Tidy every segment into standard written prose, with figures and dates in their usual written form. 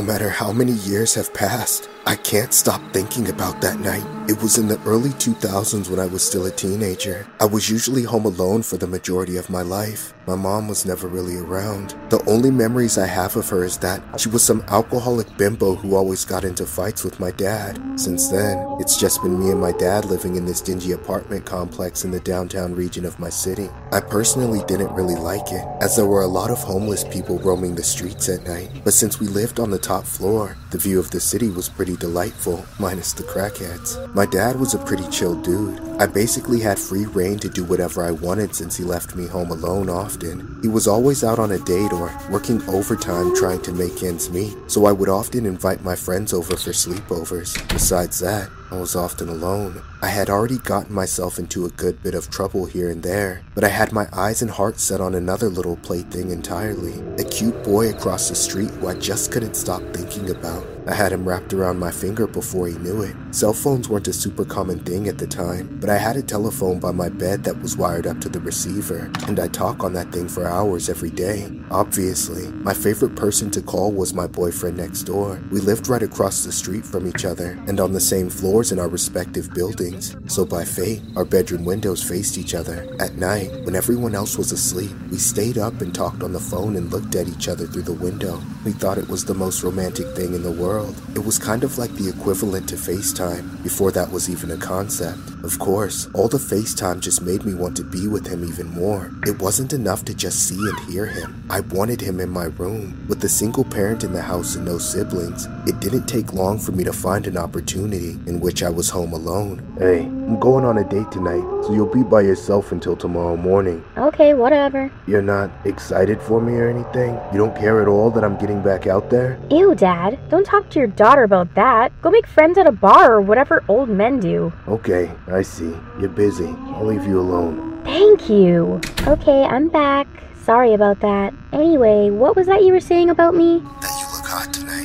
matter how many years have passed, I can't stop thinking about that night. It was in the early 2000s when I was still a teenager. I was usually home alone for the majority of my life. My mom was never really around. The only memories I have of her is that she was some alcoholic bimbo who always got into fights with my dad. Since then, it's just been me and my dad living in this dingy apartment complex in the downtown region of my city. I personally didn't really like it, as there were a lot of homeless people roaming the streets at night. But since we lived on the top floor, the view of the city was pretty delightful, minus the crackheads. My dad was a pretty chill dude. I basically had free reign to do whatever I wanted since he left me home alone often. He was always out on a date or working overtime trying to make ends meet, so I would often invite my friends over for sleepovers. Besides that, I was often alone. I had already gotten myself into a good bit of trouble here and there, but I had my eyes and heart set on another little plaything entirely. A cute boy across the street who I just couldn't stop thinking about. I had him wrapped around my finger before he knew it. Cell phones weren't a super common thing at the time, but I had a telephone by my bed that was wired up to the receiver, and I'd talk on that thing for hours every day. Obviously, my favorite person to call was my boyfriend next door. We lived right across the street from each other, and on the same floors in our respective buildings, so by fate, our bedroom windows faced each other. At night, when everyone else was asleep, we stayed up and talked on the phone and looked at each other through the window. We thought it was the most romantic thing in the world. It was kind of like the equivalent to FaceTime, before that was even a concept. Of course, all the FaceTime just made me want to be with him even more. It wasn't enough to just see and hear him. I wanted him in my room. With a single parent in the house and no siblings, it didn't take long for me to find an opportunity in which I was home alone. Hey, I'm going on a date tonight, so you'll be by yourself until tomorrow morning. Okay, whatever. You're not excited for me or anything? You don't care at all that I'm getting back out there? Ew, Dad. Don't talk to your daughter about that. Go make friends at a bar or whatever old men do. Okay, I see. You're busy. I'll leave you alone. Thank you. Okay, I'm back. Sorry about that. Anyway, what was that you were saying about me? That you look hot tonight.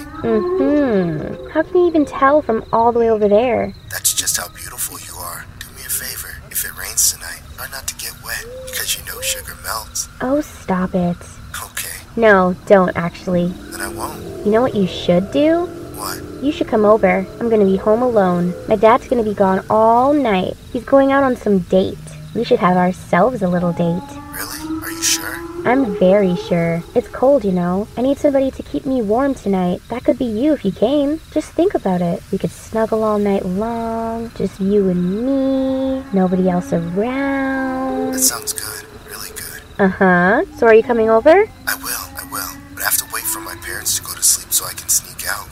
How can you even tell from all the way over there? That's just how beautiful you are. Do me a favor. If it rains tonight, try not to get wet, because you know sugar melts. Oh, stop it. Okay. No, don't actually. Then I won't. You know what you should do? What? You should come over. I'm gonna be home alone. My dad's gonna be gone all night. He's going out on some date. We should have ourselves a little date. Really? Are you sure? I'm very sure. It's cold, you know. I need somebody to keep me warm tonight. That could be you if you came. Just think about it. We could snuggle all night long. Just you and me. Nobody else around. That sounds good. Really good. Uh-huh. So are you coming over? I will. But I have to wait for my parents to go to sleep so I can sneak out.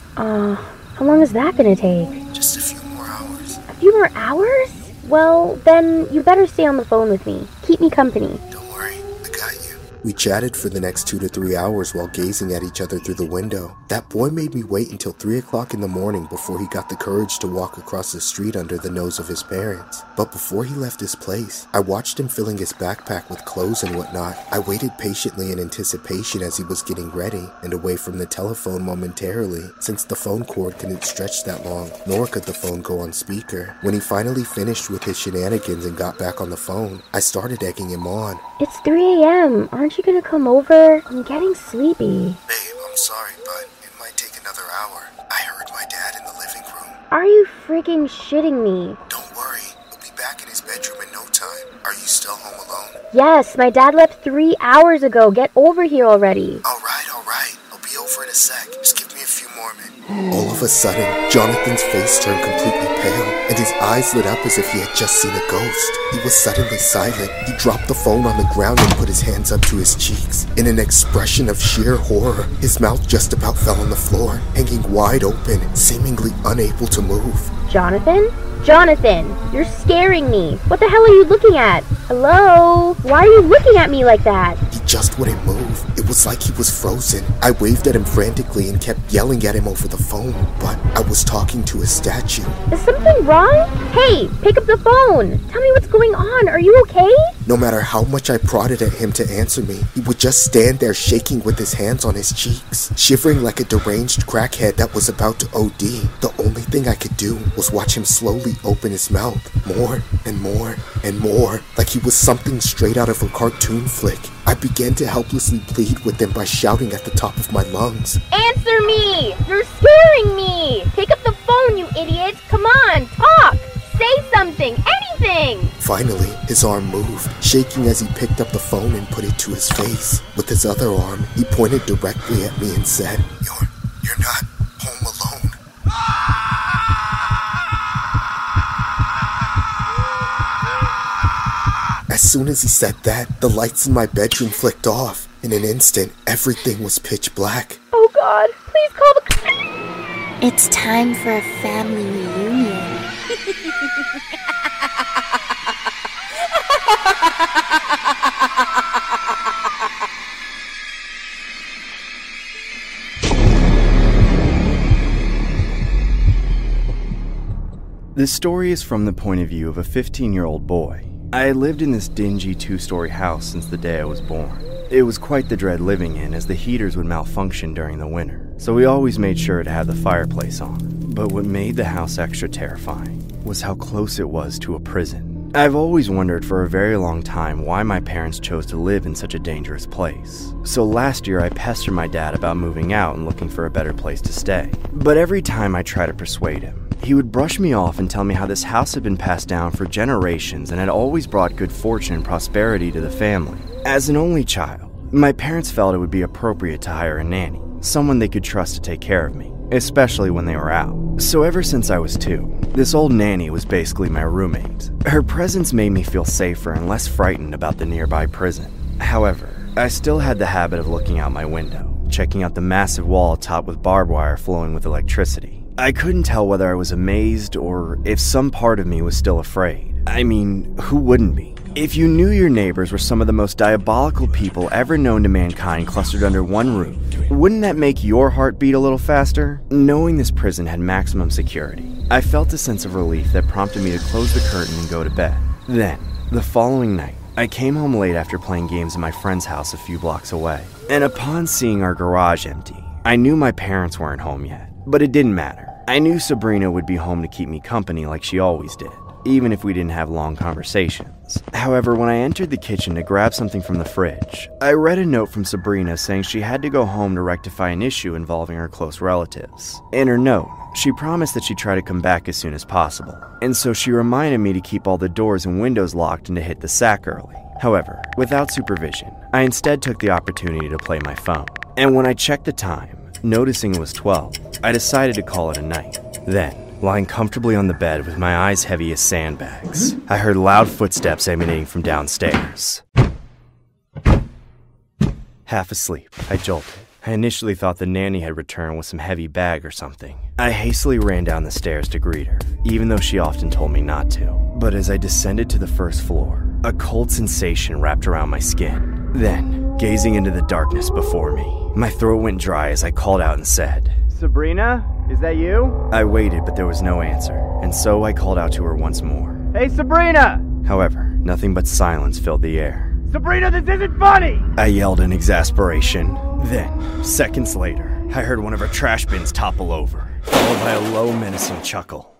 How long is that gonna take? Just a few more hours. A few more hours? Well, then you better stay on the phone with me. Keep me company. Don't worry, I got you. We chatted for the next 2 to 3 hours while gazing at each other through the window. That boy made me wait until 3 o'clock in the morning before he got the courage to walk across the street under the nose of his parents. But before he left his place, I watched him filling his backpack with clothes and whatnot. I waited patiently in anticipation as he was getting ready and away from the telephone momentarily, since the phone cord couldn't stretch that long, nor could the phone go on speaker. When he finally finished with his shenanigans and got back on the phone, I started egging him on. It's 3 a.m. Aren't you gonna come over? I'm getting sleepy. Babe, I'm sorry, but it might take another hour. I heard my dad in the living room. Are you freaking shitting me? Don't worry, he'll be back in his bedroom in no time. Are you still home alone? Yes, my dad left 3 hours ago. Get over here already. All right. I'll be over in a sec. Just give me a few more minutes. All of a sudden, Jonathan's face turned completely pale, and his eyes lit up as if he had just seen a ghost. He was suddenly silent. He dropped the phone on the ground and put his hands up to his cheeks. In an expression of sheer horror, his mouth just about fell on the floor, hanging wide open, seemingly unable to move. Jonathan? Jonathan, you're scaring me. What the hell are you looking at? Hello? Why are you looking at me like that? He just wouldn't move. It was like he was frozen. I waved at him frantically and kept yelling at him over the phone, but I was talking to a statue. Is something wrong? Hey, pick up the phone. Tell me what's going on. Are you okay? No matter how much I prodded at him to answer me, he would just stand there shaking with his hands on his cheeks, shivering like a deranged crackhead that was about to OD. The only thing I could do was watch him slowly open his mouth, more and more and more, like he was something straight out of a cartoon flick. I began to helplessly plead with them by shouting at the top of my lungs. Answer me! You're scaring me! Pick up the phone, you idiots! Come on, talk! Say something! Anything! Finally, his arm moved, shaking as he picked up the phone and put it to his face. With his other arm, he pointed directly at me and said, You're not home alone. As soon as he said that, the lights in my bedroom flicked off. In an instant, everything was pitch black. Oh God, please call the... It's time for a family reunion. This story is from the point of view of a 15-year-old boy. I had lived in this dingy 2-story house since the day I was born. It was quite the dread living in, as the heaters would malfunction during the winter, so we always made sure to have the fireplace on. But what made the house extra terrifying was how close it was to a prison. I've always wondered for a very long time why my parents chose to live in such a dangerous place. So last year I pestered my dad about moving out and looking for a better place to stay. But every time I tried to persuade him, he would brush me off and tell me how this house had been passed down for generations and had always brought good fortune and prosperity to the family. As an only child, my parents felt it would be appropriate to hire a nanny, someone they could trust to take care of me, especially when they were out. So ever since I was 2, this old nanny was basically my roommate. Her presence made me feel safer and less frightened about the nearby prison. However, I still had the habit of looking out my window, checking out the massive wall topped with barbed wire flowing with electricity. I couldn't tell whether I was amazed or if some part of me was still afraid. I mean, who wouldn't be? If you knew your neighbors were some of the most diabolical people ever known to mankind clustered under one roof, wouldn't that make your heart beat a little faster? Knowing this prison had maximum security, I felt a sense of relief that prompted me to close the curtain and go to bed. Then, the following night, I came home late after playing games in my friend's house a few blocks away, and upon seeing our garage empty, I knew my parents weren't home yet. But it didn't matter. I knew Sabrina would be home to keep me company like she always did, even if we didn't have long conversations. However, when I entered the kitchen to grab something from the fridge, I read a note from Sabrina saying she had to go home to rectify an issue involving her close relatives. In her note, she promised that she'd try to come back as soon as possible, and so she reminded me to keep all the doors and windows locked and to hit the sack early. However, without supervision, I instead took the opportunity to play my phone. And when I checked the time, noticing it was 12, I decided to call it a night. Then, lying comfortably on the bed with my eyes heavy as sandbags, I heard loud footsteps emanating from downstairs. Half asleep, I jolted. I initially thought the nanny had returned with some heavy bag or something. I hastily ran down the stairs to greet her, even though she often told me not to. But as I descended to the first floor, a cold sensation wrapped around my skin. Then, gazing into the darkness before me, my throat went dry as I called out and said, "Sabrina, is that you?" I waited, but there was no answer, and so I called out to her once more. "Hey, Sabrina!" However, nothing but silence filled the air. "Sabrina, this isn't funny!" I yelled in exasperation. Then, seconds later, I heard one of her trash bins topple over, followed by a low, menacing chuckle.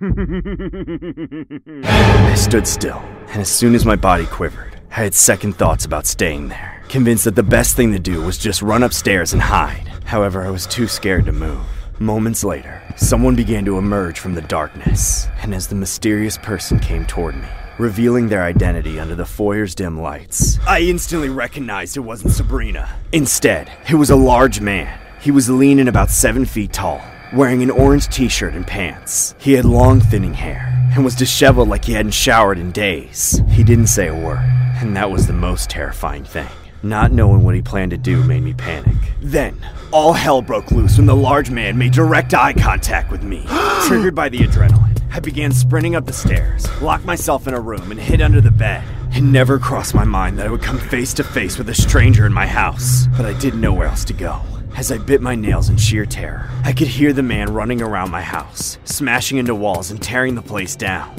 I stood still, and as soon as my body quivered, I had second thoughts about staying there, convinced that the best thing to do was just run upstairs and hide. However, I was too scared to move. Moments later, someone began to emerge from the darkness, and as the mysterious person came toward me, revealing their identity under the foyer's dim lights, I instantly recognized it wasn't Sabrina. Instead, it was a large man. He was lean and about 7 feet tall, wearing an orange t-shirt and pants. He had long, thinning hair, and was disheveled like he hadn't showered in days. He didn't say a word, and that was the most terrifying thing. Not knowing what he planned to do made me panic. Then, all hell broke loose when the large man made direct eye contact with me. Triggered by the adrenaline, I began sprinting up the stairs, locked myself in a room, and hid under the bed. It never crossed my mind that I would come face to face with a stranger in my house, but I didn't know where else to go. As I bit my nails in sheer terror, I could hear the man running around my house, smashing into walls and tearing the place down.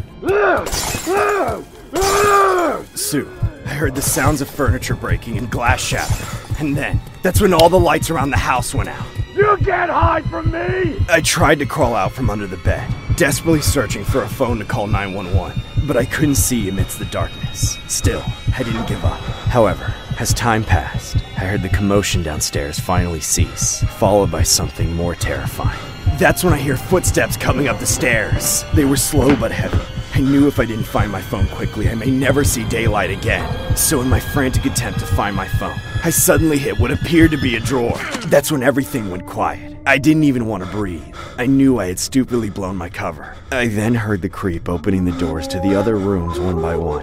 Soon, I heard the sounds of furniture breaking and glass shattering, and then, that's when all the lights around the house went out. "You can't hide from me!" I tried to crawl out from under the bed, desperately searching for a phone to call 911, but I couldn't see amidst the darkness. Still, I didn't give up. However, As time passed, I heard the commotion downstairs finally cease, followed by something more terrifying. That's when I hear footsteps coming up the stairs. They were slow but heavy. I knew if I didn't find my phone quickly, I may never see daylight again. So in my frantic attempt to find my phone, I suddenly hit what appeared to be a drawer. That's when everything went quiet. I didn't even want to breathe. I knew I had stupidly blown my cover. I then heard the creep opening the doors to the other rooms one by one.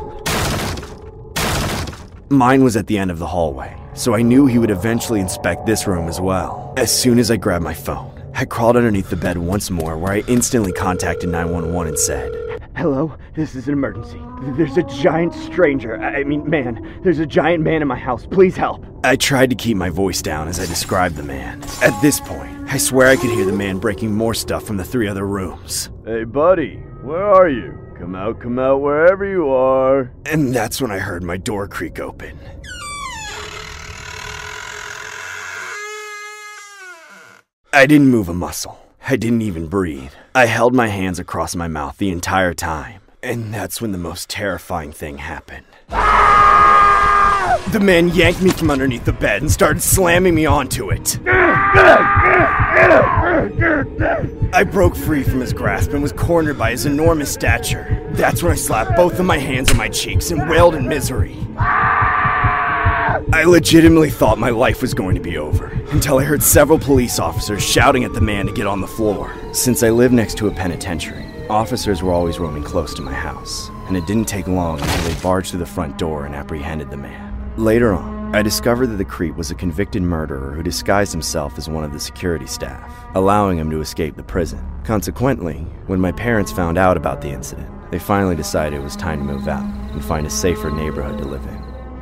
Mine was at the end of the hallway, so I knew he would eventually inspect this room as well. As soon as I grabbed my phone, I crawled underneath the bed once more, where I instantly contacted 911 and said, "Hello, this is an emergency. There's a giant man. There's a giant man in my house. Please help." I tried to keep my voice down as I described the man. At this point, I swear I could hear the man breaking more stuff from the 3 other rooms. "Hey buddy, where are you? Come out wherever you are." And that's when I heard my door creak open. I didn't move a muscle. I didn't even breathe. I held my hands across my mouth the entire time. And that's when the most terrifying thing happened. The man yanked me from underneath the bed and started slamming me onto it. I broke free from his grasp and was cornered by his enormous stature. That's when I slapped both of my hands on my cheeks and wailed in misery. I legitimately thought my life was going to be over, until I heard several police officers shouting at the man to get on the floor. Since I live next to a penitentiary, officers were always roaming close to my house, and it didn't take long until they barged through the front door and apprehended the man. Later on, I discovered that the creep was a convicted murderer who disguised himself as one of the security staff, allowing him to escape the prison. Consequently, when my parents found out about the incident, they finally decided it was time to move out and find a safer neighborhood to live in.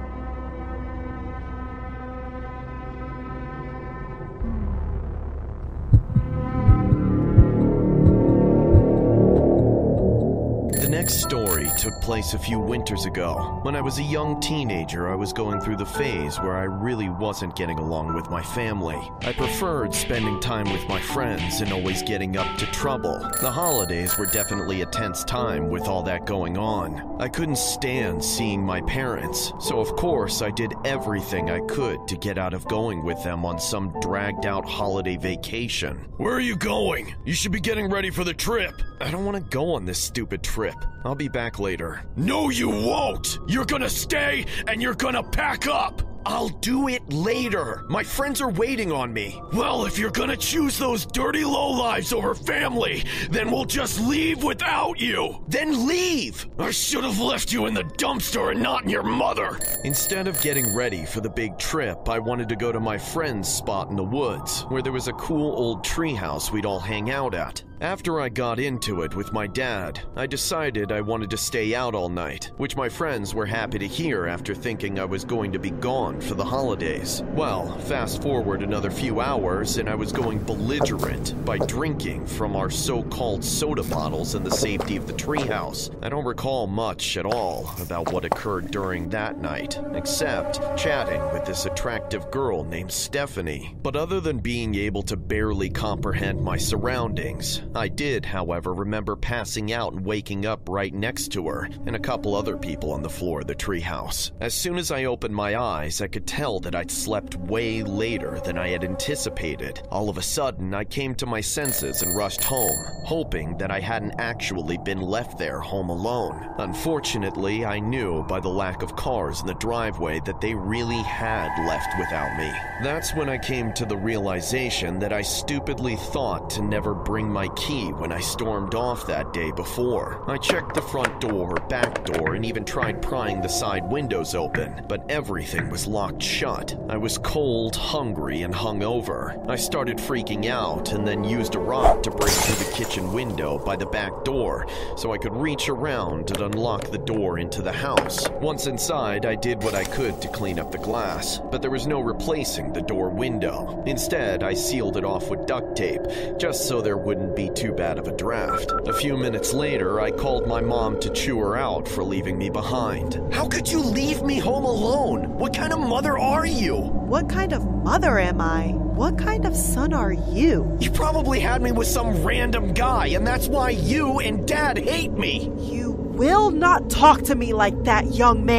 The next story took place a few winters ago. When I was a young teenager, I was going through the phase where I really wasn't getting along with my family. I preferred spending time with my friends and always getting up to trouble. The holidays were definitely a tense time with all that going on. I couldn't stand seeing my parents, so of course I did everything I could to get out of going with them on some dragged out holiday vacation. "Where are you going? You should be getting ready for the trip." "I don't want to go on this stupid trip. I'll be back later." "No, you won't! You're gonna stay and you're gonna pack up!" "I'll do it later. My friends are waiting on me." "Well, if you're gonna choose those dirty lowlives over family, then we'll just leave without you." "Then leave!" "I should have left you in the dumpster and not in your mother." Instead of getting ready for the big trip, I wanted to go to my friend's spot in the woods, where there was a cool old treehouse we'd all hang out at. After I got into it with my dad, I decided I wanted to stay out all night, which my friends were happy to hear after thinking I was going to be gone for the holidays. Well, fast forward another few hours and I was going belligerent by drinking from our so-called soda bottles in the safety of the treehouse. I don't recall much at all about what occurred during that night, except chatting with this attractive girl named Stephanie. But other than being able to barely comprehend my surroundings, I did, however, remember passing out and waking up right next to her and a couple other people on the floor of the treehouse. As soon as I opened my eyes, I could tell that I'd slept way later than I had anticipated. All of a sudden, I came to my senses and rushed home, hoping that I hadn't actually been left there home alone. Unfortunately, I knew by the lack of cars in the driveway that they really had left without me. That's when I came to the realization that I stupidly thought to never bring my key when I stormed off that day before. I checked the front door, back door, and even tried prying the side windows open, but everything was locked shut. I was cold, hungry, and hungover. I started freaking out and then used a rock to break through the kitchen window by the back door so I could reach around and unlock the door into the house. Once inside, I did what I could to clean up the glass, but there was no replacing the door window. Instead, I sealed it off with duct tape, just so there wouldn't be too bad of a draft. A few minutes later, I called my mom to chew her out for leaving me behind. "How could you leave me home alone? What kind of mother are you?" "What kind of mother am I? What kind of son are you?" "You probably had me with some random guy, and that's why you and Dad hate me." "You will not talk to me like that, young man."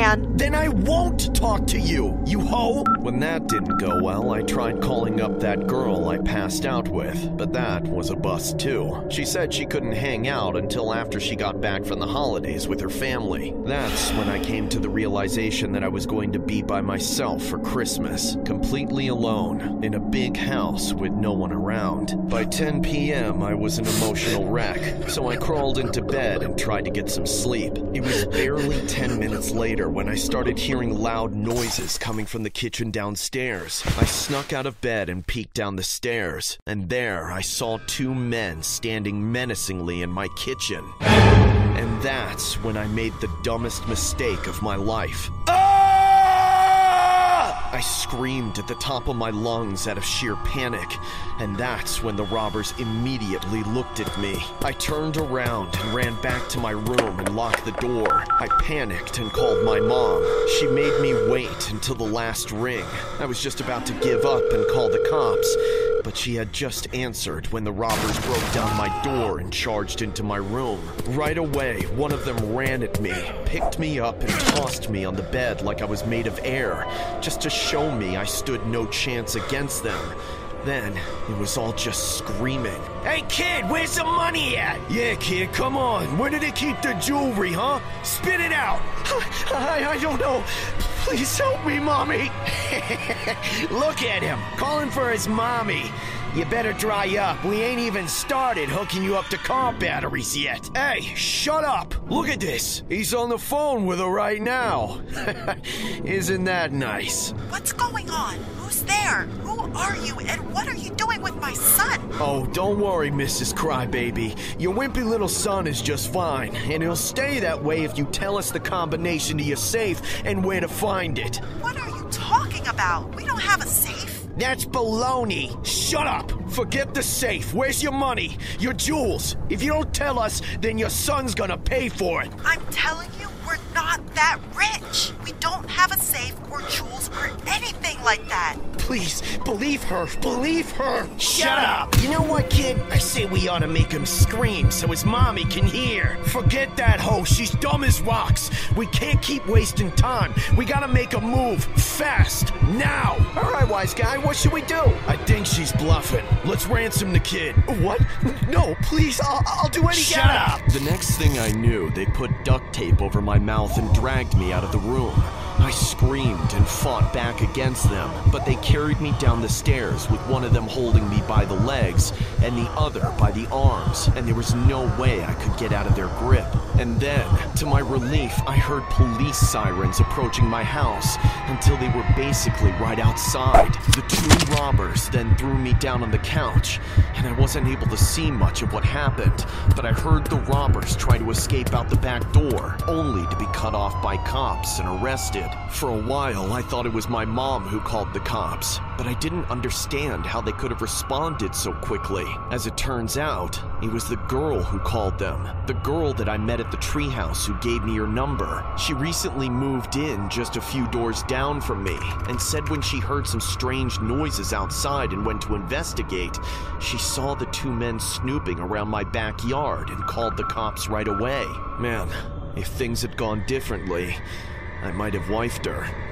Then I won't talk to you, you hoe! When that didn't go well, I tried calling up that girl I passed out with, but that was a bust too. She said she couldn't hang out until after she got back from the holidays with her family. That's when I came to the realization that I was going to be by myself for Christmas, completely alone, in a big house with no one around. By 10 p.m., I was an emotional wreck, so I crawled into bed and tried to get some sleep. It was barely 10 minutes later when I started hearing loud noises coming from the kitchen downstairs. I snuck out of bed and peeked down the stairs, and there I saw two men standing menacingly in my kitchen. And that's when I made the dumbest mistake of my life. I screamed at the top of my lungs out of sheer panic, and that's when the robbers immediately looked at me. I turned around and ran back to my room and locked the door. I panicked and called my mom. She made me wait until the last ring. I was just about to give up and call the cops, but she had just answered when the robbers broke down my door and charged into my room. Right away, one of them ran at me, picked me up, and tossed me on the bed like I was made of air, just to show me I stood no chance against them. Then, it was all just screaming. Hey kid, where's the money at? Yeah kid, come on. Where did they keep the jewelry, huh? Spit it out. I don't know. Please help me, mommy. Look at him, calling for his mommy. You better dry up. We ain't even started hooking you up to car batteries yet. Hey, shut up. Look at this. He's on the phone with her right now. Isn't that nice? What's going on? Who's there? Who are you, and what are you doing with my son? Oh, don't worry, Mrs. Crybaby. Your wimpy little son is just fine, and he'll stay that way if you tell us the combination to your safe and where to find it. What are you talking about? We don't have a safe. That's baloney. Shut up. Forget the safe. Where's your money? Your jewels. If you don't tell us, then your son's gonna pay for it. I'm telling you, we're not that rich. We don't have a safe or jewels or anything like that. Please, believe her. Believe her. Shut up. You know what, kid? I say we ought to make him scream so his mommy can hear. Forget that hoe. She's dumb as rocks. We can't keep wasting time. We gotta make a move. Fast. Now. All right, wise guy. What should we do? I think she's bluffing. Let's ransom the kid. What? No, please. I'll do anything. Shut up. The next thing I knew, they put duct tape over my mouth and dragged me out of the room. I screamed and fought back against them, but they carried me down the stairs with one of them holding me by the legs and the other by the arms, and there was no way I could get out of their grip. And then, to my relief, I heard police sirens approaching my house until they were basically right outside. The two robbers then threw me down on the couch, and I wasn't able to see much of what happened, but I heard the robbers try to escape out the back door, only to be cut off by cops and arrested. For a while, I thought it was my mom who called the cops, but I didn't understand how they could have responded so quickly. As it turns out, it was the girl who called them. The girl that I met at the treehouse who gave me her number. She recently moved in just a few doors down from me and said when she heard some strange noises outside and went to investigate, she saw the two men snooping around my backyard and called the cops right away. Man, if things had gone differently, I might have wifed her.